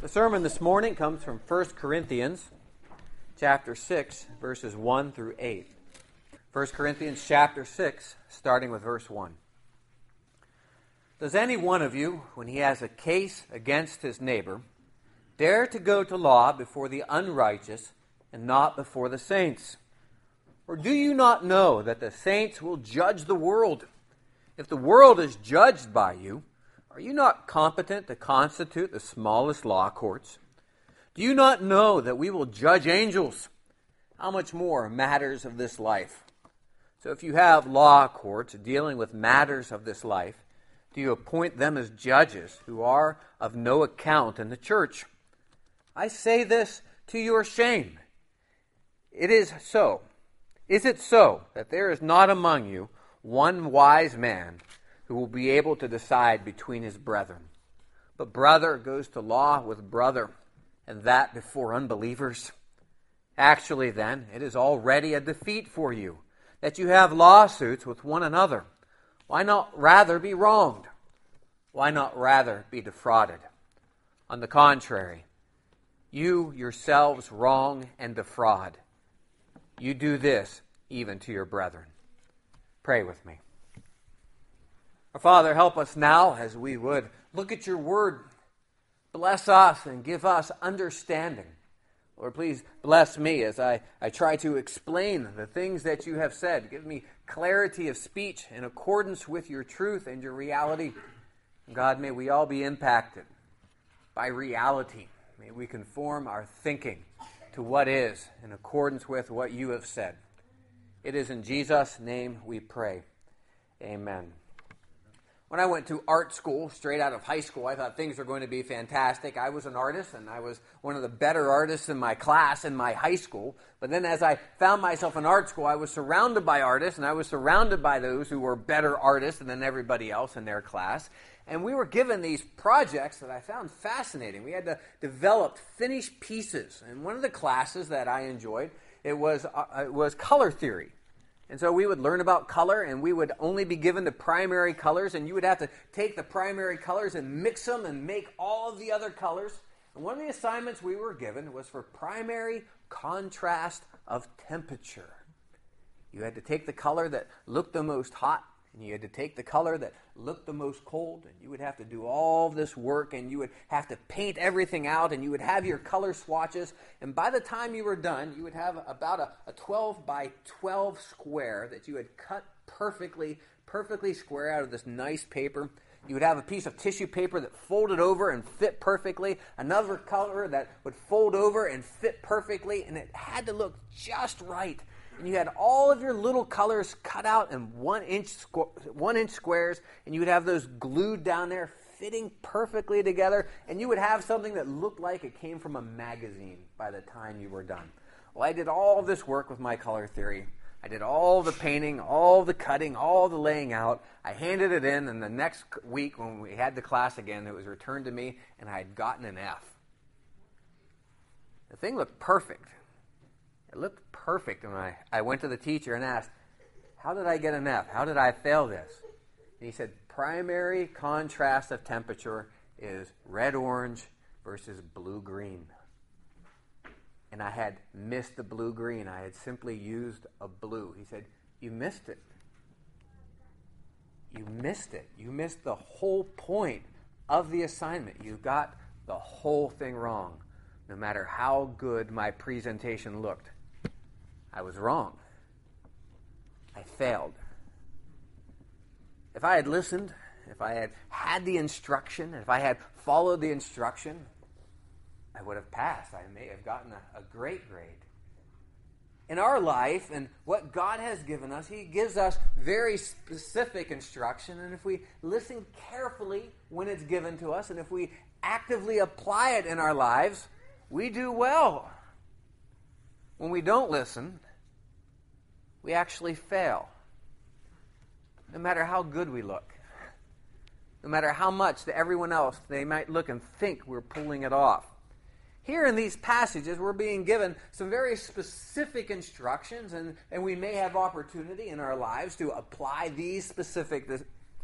The sermon this morning comes from 1 Corinthians chapter 6, verses 1 through 8. 1 Corinthians chapter 6, starting with verse 1. Does any one of you, when he has a case against his neighbor, dare to go to law before the unrighteous and not before the saints? Or do you not know that the saints will judge the world? If the world is judged by you, are you not competent to constitute the smallest law courts? Do you not know that we will judge angels? How much more matters of this life? So if you have law courts dealing with matters of this life, do you appoint them as judges who are of no account in the church? I say this to your shame. Is it so that there is not among you one wise man who will be able to decide between his brethren? But brother goes to law with brother, and that before unbelievers. Actually, then, it is already a defeat for you that you have lawsuits with one another. Why not rather be wronged? Why not rather be defrauded? On the contrary, you yourselves wrong and defraud. You do this even to your brethren. Pray with me. Our Father, help us now as we would look at your word. Bless us and give us understanding. Lord, please bless me as I try to explain the things that you have said. Give me clarity of speech in accordance with your truth and your reality. God, may we all be impacted by reality. May we conform our thinking to what is in accordance with what you have said. It is in Jesus' name we pray. Amen. When I went to art school, straight out of high school, I thought things were going to be fantastic. I was an artist, and I was one of the better artists in my class in my high school. But then as I found myself in art school, I was surrounded by artists, and I was surrounded by those who were better artists than everybody else in their class. And we were given these projects that I found fascinating. We had to develop finished pieces. And one of the classes that I enjoyed, it was color theory. And so we would learn about color, and we would only be given the primary colors, and you would have to take the primary colors and mix them and make all of the other colors. And one of the assignments we were given was for primary contrast of temperature. You had to take the color that looked the most hot, and you had to take the color that looked the most cold, and you would have to do all this work, and you would have to paint everything out, and you would have your color swatches, and by the time you were done, you would have about a 12 by 12 square that you had cut perfectly square out of this nice paper. You would have a piece of tissue paper that folded over and fit perfectly, another color that would fold over and fit perfectly, and it had to look just right. And you had all of your little colors cut out in 1 inch squares, and you would have those glued down there, fitting perfectly together, and you would have something that looked like it came from a magazine by the time you were done. Well, I did all this work with my color theory. I did all the painting, all the cutting, all the laying out. I handed it in, and the next week when we had the class again, it was returned to me, and I had gotten an F. The thing looked perfect. It looked perfect, and I went to the teacher and asked, how did I get an F? How did I fail this? And he said, primary contrast of temperature is red-orange versus blue-green. And I had missed the blue-green. I had simply used a blue. He said, you missed it. You missed it. You missed the whole point of the assignment. You got the whole thing wrong. No matter how good my presentation looked, I was wrong. I failed. If I had listened, if I had the instruction, if I had followed the instruction, I would have passed. I may have gotten a great grade. In our life and what God has given us, He gives us very specific instruction. And if we listen carefully when it's given to us, and if we actively apply it in our lives, we do well. When we don't listen, we actually fail. No matter how good we look. No matter how much to everyone else they might look and think we're pulling it off. Here in these passages, we're being given some very specific instructions, and we may have opportunity in our lives to apply these specific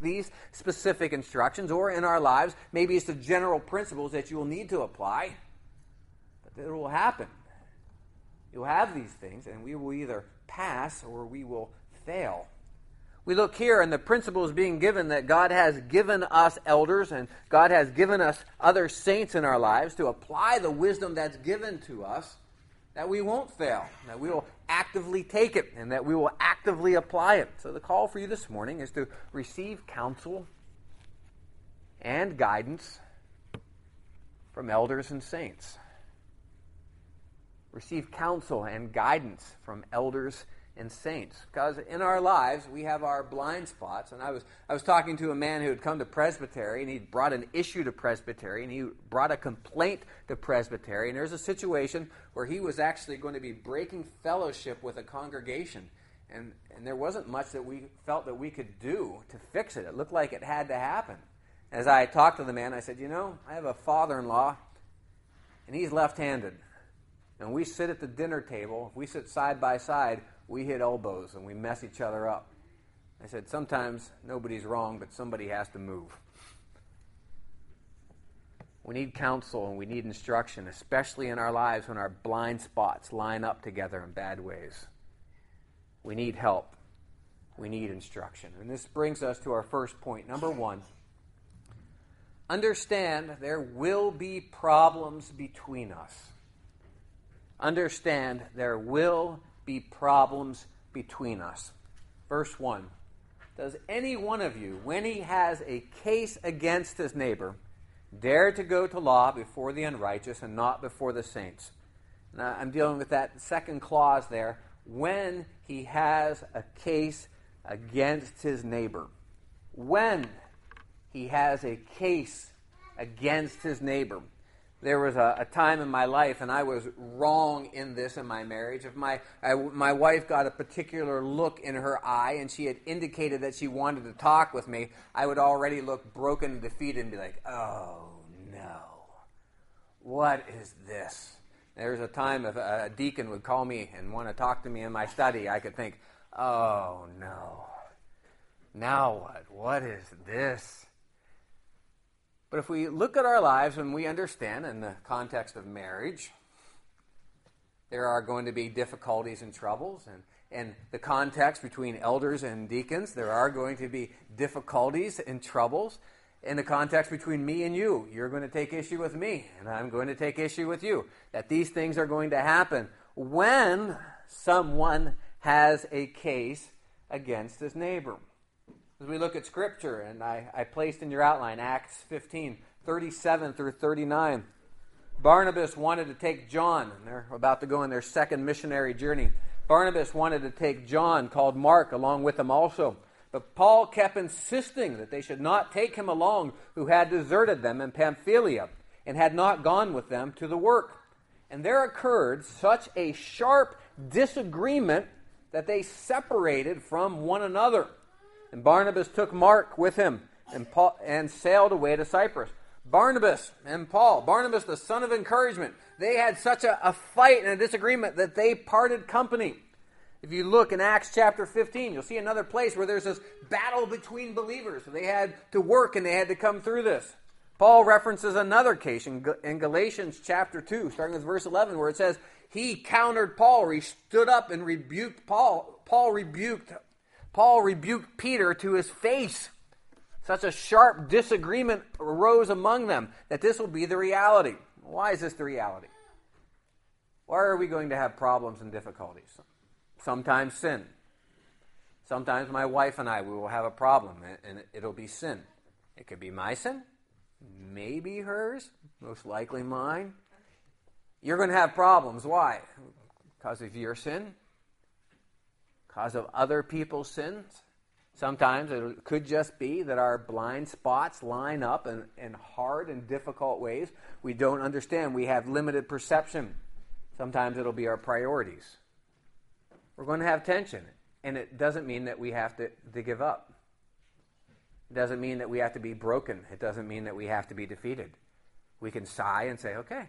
these specific instructions, or in our lives, maybe it's the general principles that you will need to apply, but it will happen. You'll have these things, and we will either pass or we will fail. We look here, and the principle is being given that God has given us elders and God has given us other saints in our lives to apply the wisdom that's given to us, that we won't fail, that we will actively take it, and that we will actively apply it. So the call for you this morning is to receive counsel and guidance from elders and saints. Receive counsel and guidance from elders and saints. Because in our lives, we have our blind spots. And I was talking to a man who had come to Presbytery, and he brought an issue to Presbytery, and he brought a complaint to Presbytery. And there's a situation where he was actually going to be breaking fellowship with a congregation. And there wasn't much that we felt that we could do to fix it. It looked like it had to happen. As I talked to the man, I said, I have a father-in-law, and he's left-handed. And we sit at the dinner table, if we sit side by side, we hit elbows and we mess each other up. I said, sometimes nobody's wrong, but somebody has to move. We need counsel and we need instruction, especially in our lives when our blind spots line up together in bad ways. We need help. We need instruction. And this brings us to our first point. Number one, understand there will be problems between us. Understand there will be problems between us. Verse 1. Does any one of you, when he has a case against his neighbor, dare to go to law before the unrighteous and not before the saints? Now, I'm dealing with that second clause there. When he has a case against his neighbor. When he has a case against his neighbor. There was a time in my life, and I was wrong in this in my marriage. If my wife got a particular look in her eye, and she had indicated that she wanted to talk with me, I would already look broken and defeated and be like, oh no, what is this? There's a time if a deacon would call me and want to talk to me in my study, I could think, oh no, now what? What is this? But if we look at our lives and we understand in the context of marriage, there are going to be difficulties and troubles. And in the context between elders and deacons, there are going to be difficulties and troubles. In the context between me and you, you're going to take issue with me, and I'm going to take issue with you. That these things are going to happen when someone has a case against his neighbor. As we look at Scripture, and I placed in your outline Acts 15, 37 through 39. Barnabas wanted to take John, and they're about to go on their second missionary journey. Barnabas wanted to take John, called Mark, along with them also. But Paul kept insisting that they should not take him along, who had deserted them in Pamphylia and had not gone with them to the work. And there occurred such a sharp disagreement that they separated from one another. And Barnabas took Mark with him and sailed away to Cyprus. Barnabas and Paul, Barnabas the son of encouragement, they had such a fight and a disagreement that they parted company. If you look in Acts chapter 15, you'll see another place where there's this battle between believers. So they had to work and they had to come through this. Paul references another case in Galatians chapter 2, starting with verse 11, where it says, he countered Paul, or he stood up and rebuked Paul. Paul rebuked Peter to his face. Such a sharp disagreement arose among them that this will be the reality. Why is this the reality? Why are we going to have problems and difficulties? Sometimes sin. Sometimes my wife and I, we will have a problem, and it'll be sin. It could be my sin, maybe hers, most likely mine. You're going to have problems. Why? Because of your sin? Because of other people's sins? Sometimes it could just be that our blind spots line up in hard and difficult ways. We don't understand. We have limited perception. Sometimes it'll be our priorities. We're going to have tension, and it doesn't mean that we have to give up. It doesn't mean that we have to be broken. It doesn't mean that we have to be defeated. We can sigh and say, okay,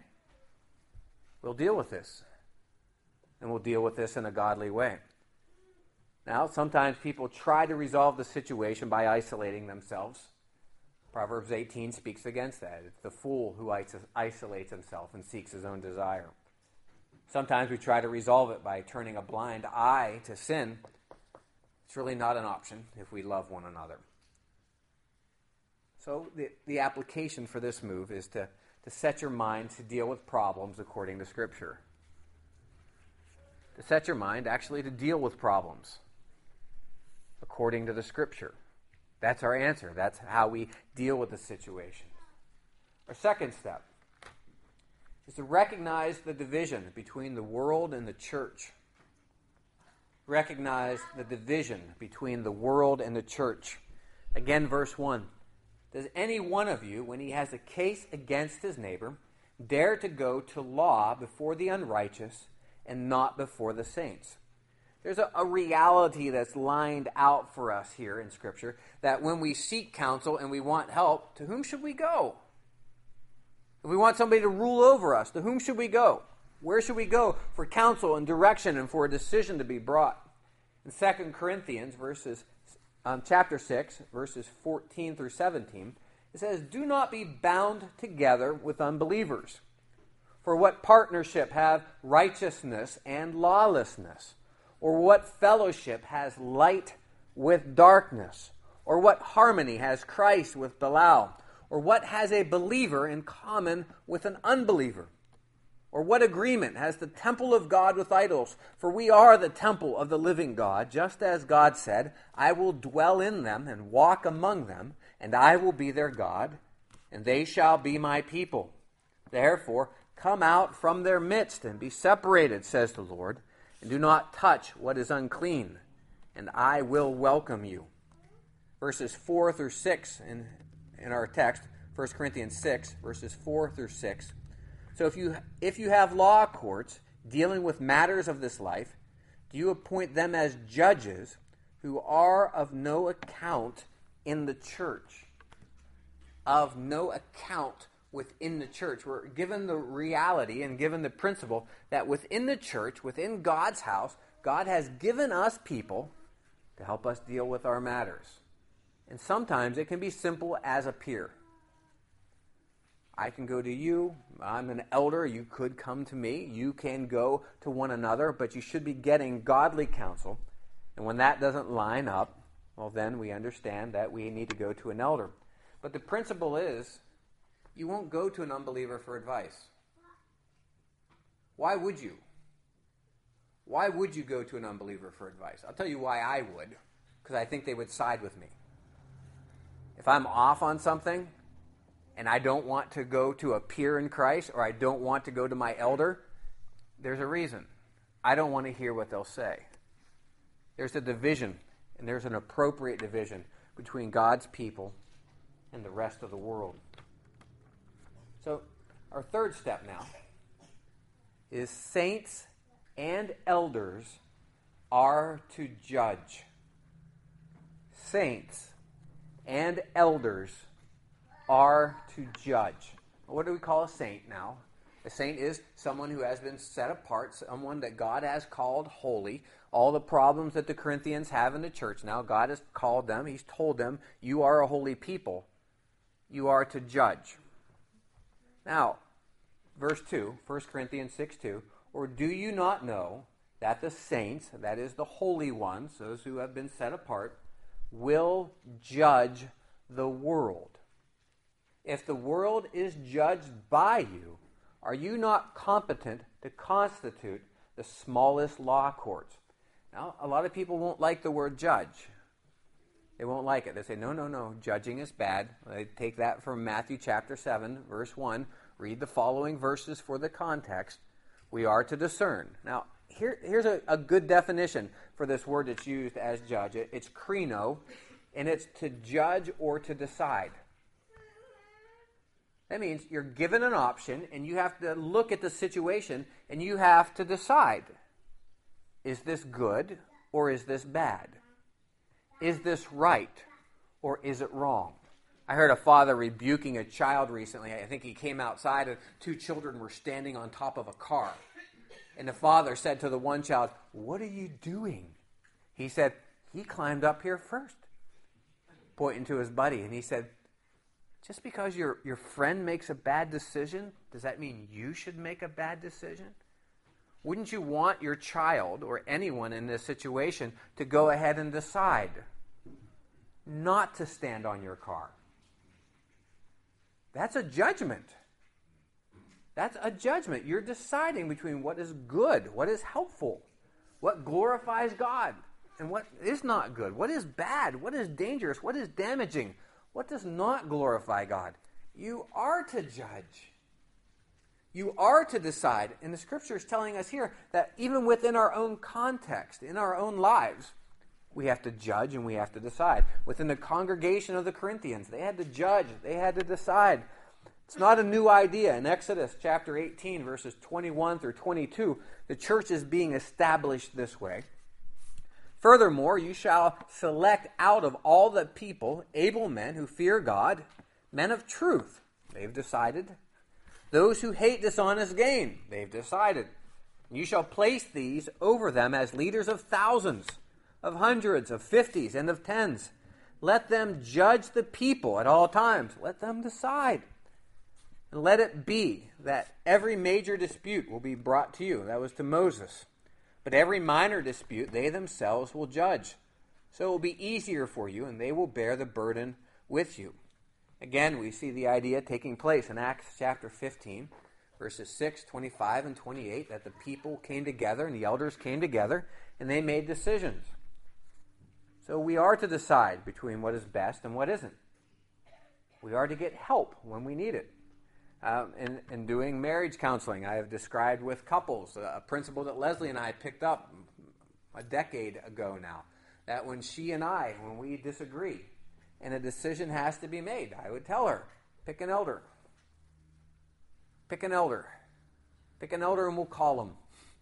we'll deal with this. And we'll deal with this in a godly way. Now, sometimes people try to resolve the situation by isolating themselves. Proverbs 18 speaks against that. It's the fool who isolates himself and seeks his own desire. Sometimes we try to resolve it by turning a blind eye to sin. It's really not an option if we love one another. So the application for this move is to set your mind to deal with problems according to Scripture. To set your mind actually to deal with problems according to the Scripture. That's our answer. That's how we deal with the situation. Our second step is to recognize the division between the world and the church. Recognize the division between the world and the church. Again, verse 1. Does any one of you, when he has a case against his neighbor, dare to go to law before the unrighteous and not before the saints? There's a reality that's lined out for us here in Scripture, that when we seek counsel and we want help, to whom should we go? If we want somebody to rule over us, to whom should we go? Where should we go for counsel and direction and for a decision to be brought? In 2 Corinthians chapter 6, verses 14 through 17, it says, "Do not be bound together with unbelievers. For what partnership have righteousness and lawlessness? Or what fellowship has light with darkness? Or what harmony has Christ with Belial? Or what has a believer in common with an unbeliever? Or what agreement has the temple of God with idols? For we are the temple of the living God, just as God said, 'I will dwell in them and walk among them, and I will be their God, and they shall be my people.' Therefore, come out from their midst and be separated, says the Lord, and do not touch what is unclean, and I will welcome you." Verses 4 through 6 in our text, 1 Corinthians 6, verses 4 through 6. So if you have law courts dealing with matters of this life, do you appoint them as judges who are of no account in the church? Of no account within the church. We're given the reality and given the principle that within the church, within God's house, God has given us people to help us deal with our matters. And sometimes it can be simple as a peer. I can go to you. I'm an elder. You could come to me. You can go to one another, but you should be getting godly counsel. And when that doesn't line up, well, then we understand that we need to go to an elder. But the principle is, you won't go to an unbeliever for advice. Why would you? Why would you go to an unbeliever for advice? I'll tell you why I would, because I think they would side with me. If I'm off on something, and I don't want to go to a peer in Christ, or I don't want to go to my elder, there's a reason. I don't want to hear what they'll say. There's a division, and there's an appropriate division between God's people and the rest of the world. So, our third step now is saints and elders are to judge. Saints and elders are to judge. What do we call a saint now? A saint is someone who has been set apart, someone that God has called holy. All the problems that the Corinthians have in the church now, God has called them. He's told them, you are a holy people. You are to judge. Now, verse 2, 1 Corinthians 6:2, "Or do you not know that the saints, that is the holy ones, those who have been set apart, will judge the world? If the world is judged by you, are you not competent to constitute the smallest law courts?" Now, a lot of people won't like the word judge. They won't like it. They say, no, judging is bad. They take that from Matthew chapter 7, verse 1. Read the following verses for the context. We are to discern. Now, here's a good definition for this word that's used as judge. It's krino, and it's to judge or to decide. That means you're given an option, and you have to look at the situation, and you have to decide. Is this good, or is this bad? Is this right, or is it wrong? I heard a father rebuking a child recently. I think he came outside, and two children were standing on top of a car. And the father said to the one child, "What are you doing? He said, he climbed up here first, pointing to his buddy. And he said, just because your friend makes a bad decision, does that mean you should make a bad decision? Wouldn't you want your child or anyone in this situation to go ahead and decide not to stand on your car? That's a judgment. That's a judgment. You're deciding between what is good, what is helpful, what glorifies God, and what is not good, what is bad, what is dangerous, what is damaging, what does not glorify God. You are to judge. You are to decide. And the Scripture is telling us here that even within our own context, in our own lives, we have to judge and we have to decide. Within the congregation of the Corinthians, they had to judge, they had to decide. It's not a new idea. In Exodus chapter 18, verses 21 through 22, the church is being established this way. Furthermore, you shall select out of all the people able men who fear God, men of truth. They've decided. Those who hate dishonest gain, they've decided. You shall place these over them as leaders of thousands, of hundreds, of fifties, and of tens. Let them judge the people at all times. Let them decide. And let it be that every major dispute will be brought to you. That was to Moses. But every minor dispute they themselves will judge. So it will be easier for you, and they will bear the burden with you. Again, we see the idea taking place in Acts chapter 15, verses 6, 25, and 28, that the people came together and the elders came together and they made decisions. So we are to decide between what is best and what isn't. We are to get help when we need it. In doing marriage counseling, I have described with couples a principle that Leslie and I picked up a decade ago now, that when she and I, when we disagree, and a decision has to be made, I would tell her, pick an elder. Pick an elder. Pick an elder and we'll call them.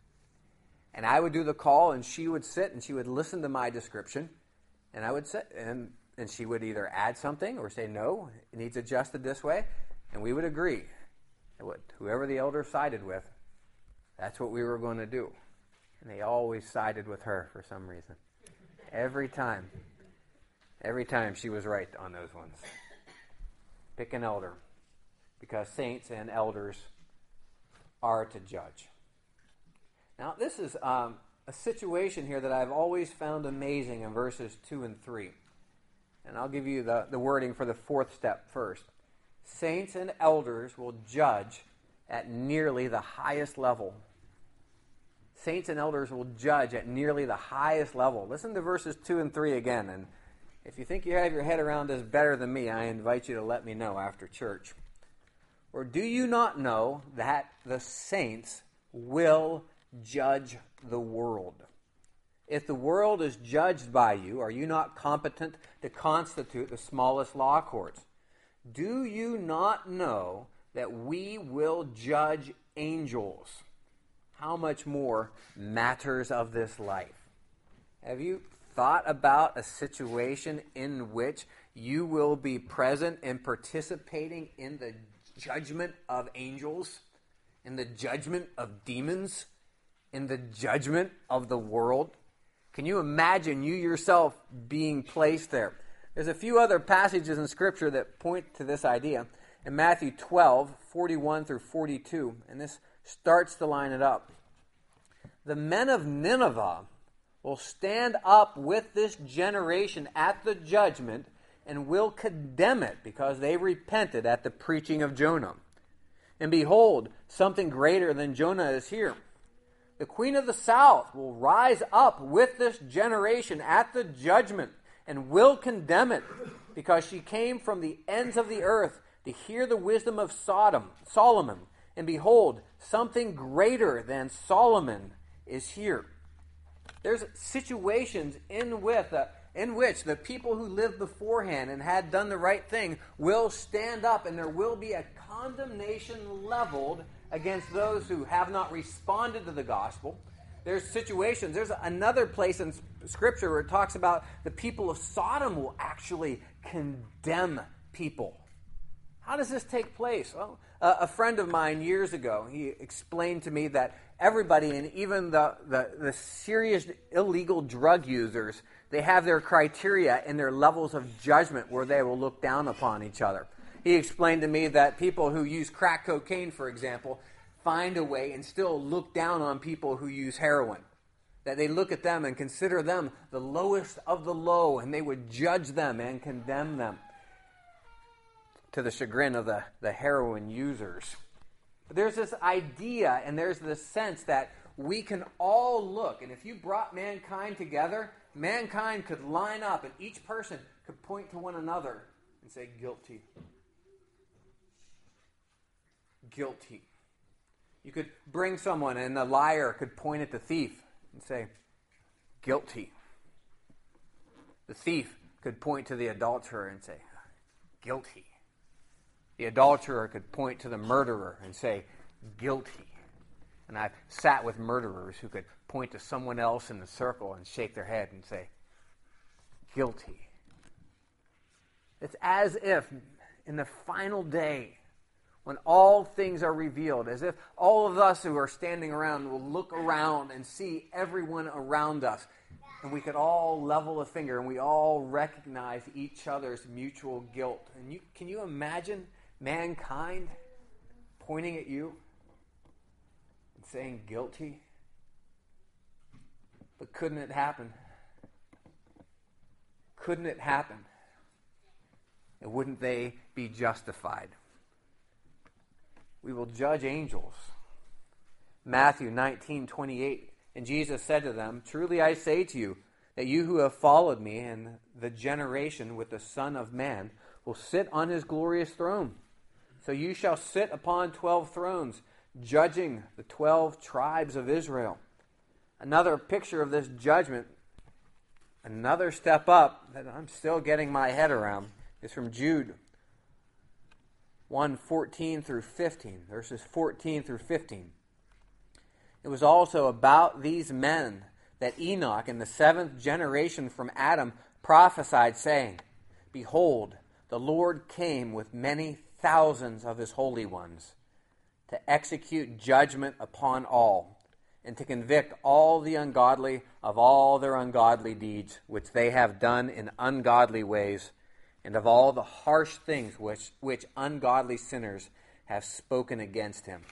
And I would do the call and she would sit and she would listen to my description. And I would sit and she would either add something or say, no, it needs adjusted this way. And we would agree. And whoever the elder sided with, that's what we were going to do. And they always sided with her for some reason. Every time. Every time she was right on those ones. Pick an elder. Because saints and elders are to judge. Now, this is a situation here that I've always found amazing in verses 2 and 3. And I'll give you the wording for the fourth step first. Saints and elders will judge at nearly the highest level. Saints and elders will judge at nearly the highest level. Listen to verses 2 and 3 again. And if you think you have your head around this better than me, I invite you to let me know after church. Or do you not know that the saints will judge the world? If the world is judged by you, are you not competent to constitute the smallest law courts? Do you not know that we will judge angels? How much more matters of this life? Have you thought about a situation in which you will be present and participating in the judgment of angels, in the judgment of demons, in the judgment of the world? Can you imagine you yourself being placed there? There's a few other passages in Scripture that point to this idea. In Matthew 12, 41 through 42, and this starts to line it up. The men of Nineveh will stand up with this generation at the judgment and will condemn it because they repented at the preaching of Jonah. And behold, something greater than Jonah is here. The queen of the south will rise up with this generation at the judgment and will condemn it because she came from the ends of the earth to hear the wisdom of Solomon. And behold, something greater than Solomon is here. There's situations in which the people who lived beforehand and had done the right thing will stand up, and there will be a condemnation leveled against those who have not responded to the gospel. There's situations. There's another place in Scripture where it talks about the people of Sodom will actually condemn people How does this take place? Well, a friend of mine years ago, he explained to me that everybody, and even the serious illegal drug users, they have their criteria and their levels of judgment where they will look down upon each other. He explained to me that people who use crack cocaine, for example, find a way and still look down on people who use heroin. That they look at them and consider them the lowest of the low, and they would judge them and condemn them, to the chagrin of the heroin users. But there's this idea and there's this sense that we can all look, and if you brought mankind together, mankind could line up and each person could point to one another and say, guilty. Guilty. You could bring someone and the liar could point at the thief and say, guilty. The thief could point to the adulterer and say, guilty. The adulterer could point to the murderer and say, guilty. And I've sat with murderers who could point to someone else in the circle and shake their head and say, guilty. It's as if in the final day, when all things are revealed, as if all of us who are standing around will look around and see everyone around us, and we could all level a finger and we all recognize each other's mutual guilt. And can you imagine mankind pointing at you and saying guilty? But couldn't it happen? Couldn't it happen? And wouldn't they be justified? We will judge angels. Matthew 19:28. And Jesus said to them, truly I say to you, that you who have followed me and the generation with the Son of Man will sit on his glorious throne. So you shall sit upon 12 thrones, judging the 12 tribes of Israel. Another picture of this judgment, another step up that I'm still getting my head around, is from Jude 1:14 through 15, verses 14 through 15. It was also about these men that Enoch, in the 7th generation from Adam, prophesied, saying, behold, the Lord came with many thousands of his holy ones to execute judgment upon all, and to convict all the ungodly of all their ungodly deeds, which they have done in ungodly ways, and of all the harsh things which ungodly sinners have spoken against him.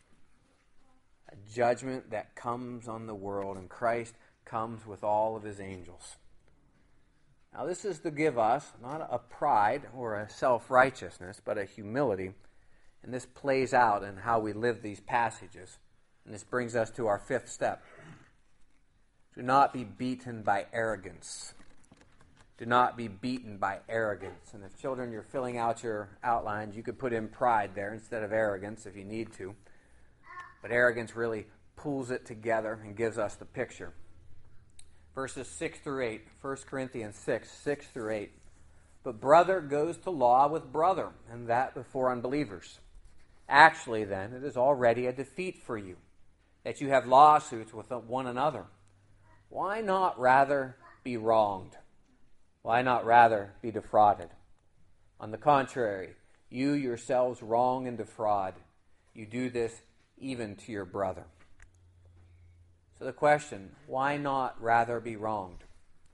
A judgment that comes on the world, and Christ comes with all of his angels. Now this is to give us not a pride or a self-righteousness, but a humility. And this plays out in how we live these passages. And this brings us to our 5th step. Do not be beaten by arrogance. Do not be beaten by arrogance. And if children, you're filling out your outlines, you could put in pride there instead of arrogance if you need to. But arrogance really pulls it together and gives us the picture. Verses 6 through 8, 1 Corinthians 6 through 8. But brother goes to law with brother, and that before unbelievers. Actually, then, it is already a defeat for you, that you have lawsuits with one another. Why not rather be wronged? Why not rather be defrauded? On the contrary, you yourselves wrong and defraud. You do this even to your brother. So the question, why not rather be wronged?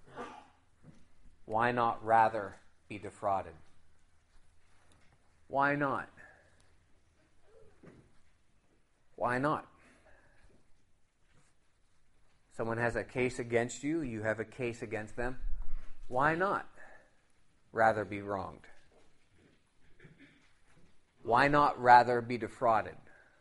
Why not rather be defrauded? Why not? Why not? Someone has a case against you, you have a case against them. Why not rather be wronged? Why not rather be defrauded?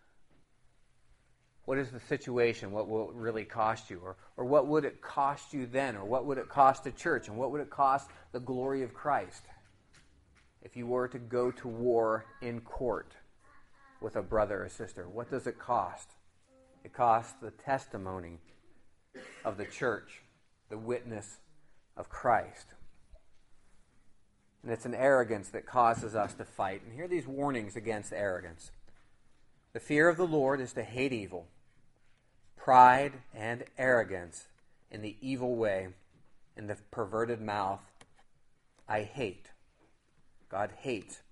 What is the situation? What will it really cost you? Or what would it cost you then? Or what would it cost the church? And what would it cost the glory of Christ if you were to go to war in court with a brother or sister? What does it cost? It costs the testimony of the church, the witness of Christ. And it's an arrogance that causes us to fight. And here are these warnings against arrogance. The fear of the Lord is to hate evil, pride and arrogance in the evil way, in the perverted mouth, I hate. God hates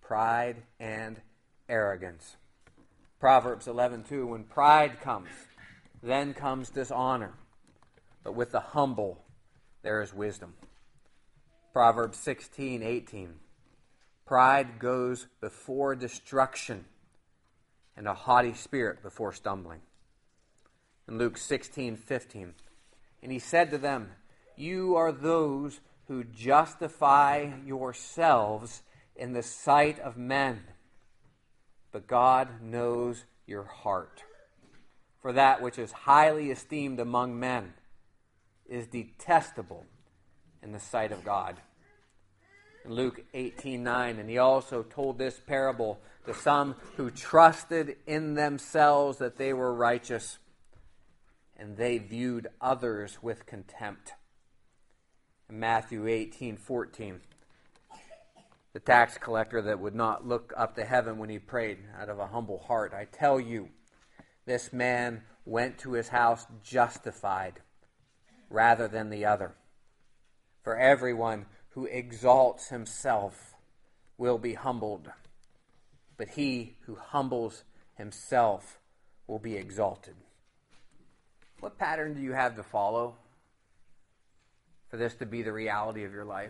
pride and arrogance. Proverbs 11:2, when pride comes, then comes dishonor, but with the humble there is wisdom. Proverbs 16:18, pride goes before destruction, and a haughty spirit before stumbling. In Luke 16:15, and he said to them, you are those who justify yourselves in the sight of men, but God knows your heart. For that which is highly esteemed among men is detestable in the sight of God. In Luke 18:9, and he also told this parable to some who trusted in themselves that they were righteous, and they viewed others with contempt. In Matthew 18:14, the tax collector that would not look up to heaven when he prayed out of a humble heart, I tell you, this man went to his house justified rather than the other. For everyone who exalts himself will be humbled, but he who humbles himself will be exalted. What pattern do you have to follow for this to be the reality of your life?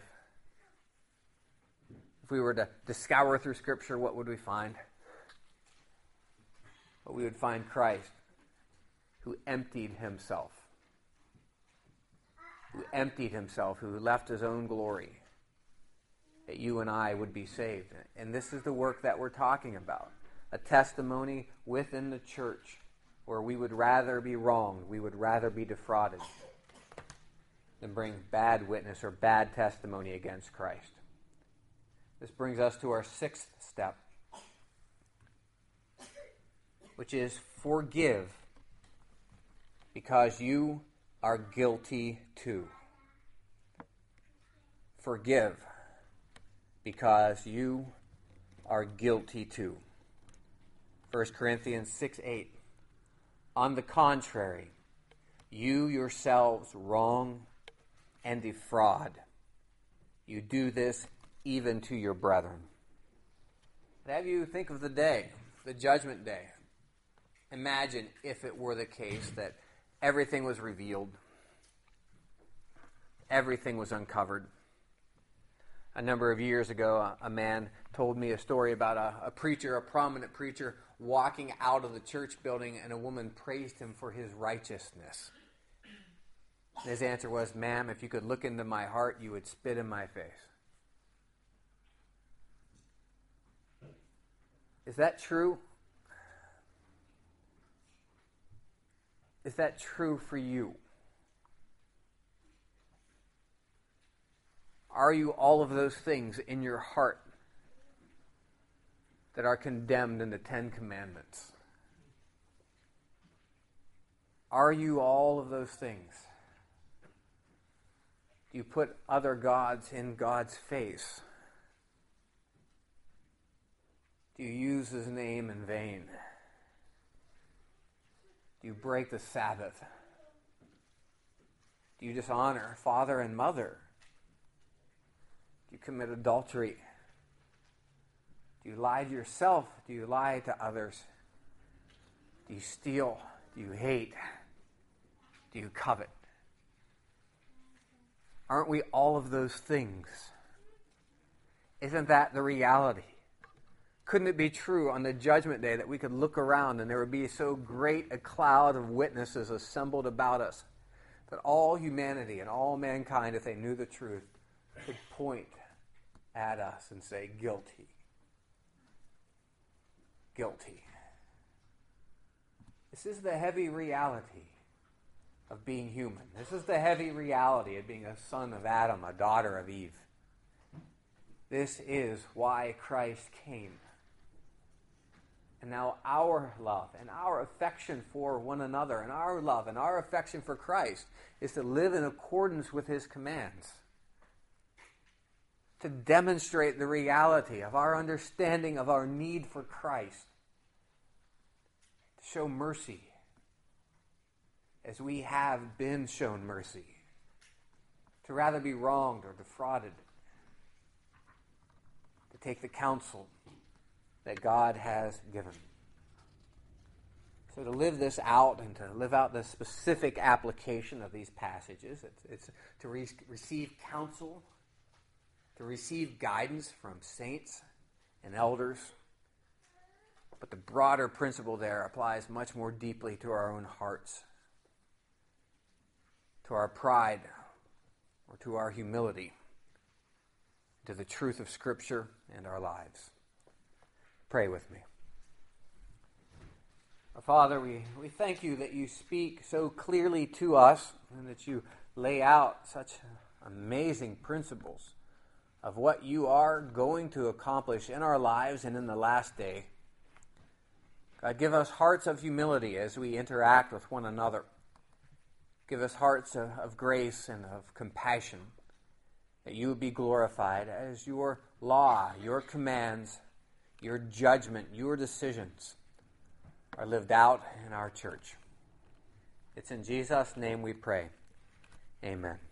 If we were to scour through Scripture, what would we find? Well, we would find Christ, who emptied himself. Who left his own glory, that you and I would be saved. And this is the work that we're talking about. A testimony within the church where we would rather be wronged, we would rather be defrauded than bring bad witness or bad testimony against Christ. This brings us to our sixth step, which is forgive because you are guilty too. Forgive because you are guilty too. 1 Corinthians 6:8. On the contrary, you yourselves wrong and defraud. You do this even to your brethren. But have you think of the day, the judgment day. Imagine if it were the case that everything was revealed. Everything was uncovered. A number of years ago, a man told me a story about a preacher, a prominent preacher, walking out of the church building, and a woman praised him for his righteousness. And his answer was, ma'am, if you could look into my heart, you would spit in my face. Is that true? Is that true for you? Are you all of those things in your heart that are condemned in the Ten Commandments? Are you all of those things? Do you put other gods in God's face? Do you use his name in vain? Do you break the Sabbath? Do you dishonor father and mother? Do you commit adultery? Do you lie to yourself? Do you lie to others? Do you steal? Do you hate? Do you covet? Aren't we all of those things? Isn't that the reality? Couldn't it be true on the judgment day that we could look around and there would be so great a cloud of witnesses assembled about us that all humanity and all mankind, if they knew the truth, would point at us and say, guilty. Guilty. This is the heavy reality of being human. This is the heavy reality of being a son of Adam, a daughter of Eve. This is why Christ came. And now our love and our affection for one another and our love and our affection for Christ is to live in accordance with his commands. To demonstrate the reality of our understanding of our need for Christ. To show mercy as we have been shown mercy. To rather be wronged or defrauded. To take the counsel that God has given. So to live this out and to live out the specific application of these passages, it's to receive counsel, to receive guidance from saints and elders. But the broader principle there applies much more deeply to our own hearts, to our pride, or to our humility, to the truth of Scripture and our lives. Pray with me. Father, we thank you that you speak so clearly to us and that you lay out such amazing principles of what you are going to accomplish in our lives and in the last day. God, give us hearts of humility as we interact with one another. Give us hearts of grace and of compassion, that you would be glorified as your law, your commands, your judgment, your decisions are lived out in our church. It's in Jesus' name we pray. Amen.